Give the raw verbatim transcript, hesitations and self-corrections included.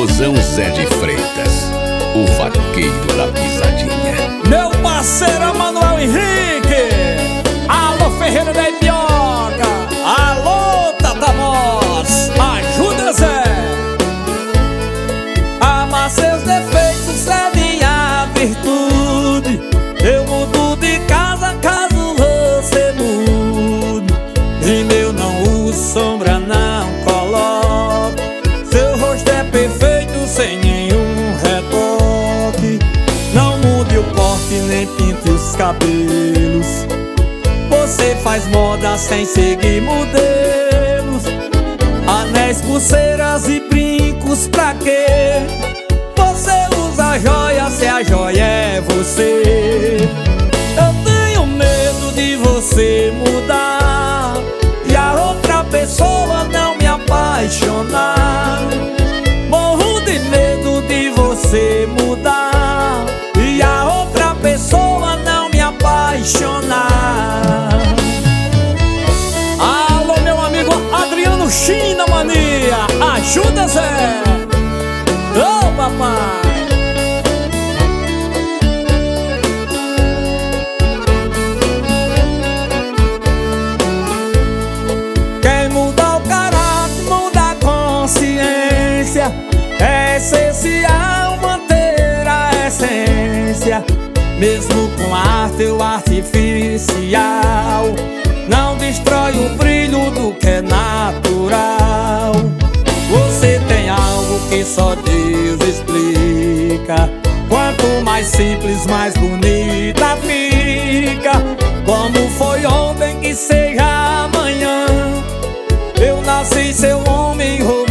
famosão Zé de Freitas, o vaqueiro da pisadinha. Meu parceiro Manuel Henrique, alô Ferreira da Ipioca, alô Tata Moss, ajuda Zé. Amar seus defeitos é minha virtude. Eu mudo de casa caso você mude. E meu não uso sombra, não coloque. Seu rosto é perfeito sem nenhum retoque. Não mude o porte nem pinte os cabelos. Você faz moda sem seguir modelos. Anéis, pulseiras e brincos pra quê? Você usa joia se a joia é você. Eu tenho medo de você mudar e a outra pessoa não me apaixonar. Morro de medo de você mudar e a outra pessoa não me apaixonar. Alô, meu amigo Adriano China Mania, ajuda Zé. Ô oh, papai. Quem muda o caráter, muda a consciência. É essencial manter a essência, mesmo com arte ou artificial. Não destrói o brilho do que é natural. Você tem algo que só Deus explica. Quanto mais simples, mais bonita fica. Como foi ontem, que seja amanhã. Eu nasci seu homem romântico.